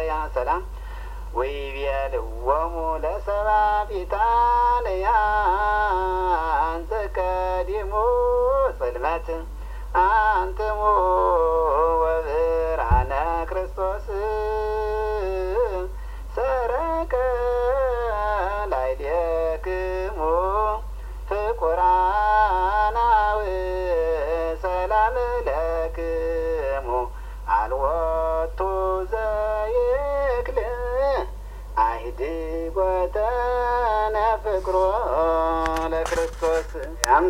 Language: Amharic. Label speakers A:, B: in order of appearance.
A: ሐዋርያ ሰላም ወይቤልዎሙ ለሰብአ ቢታንያ አንተ ቀዲሙ ጽልመት አንትሙ ወብርሃነ ክርስቶስ ሰረቀ ላዕሌክሙ ፍቁራናዊ ሰላም ለክሙ አልወቱ ዘይክል አይድ ወተነፍቅሮ ለክርስቶስ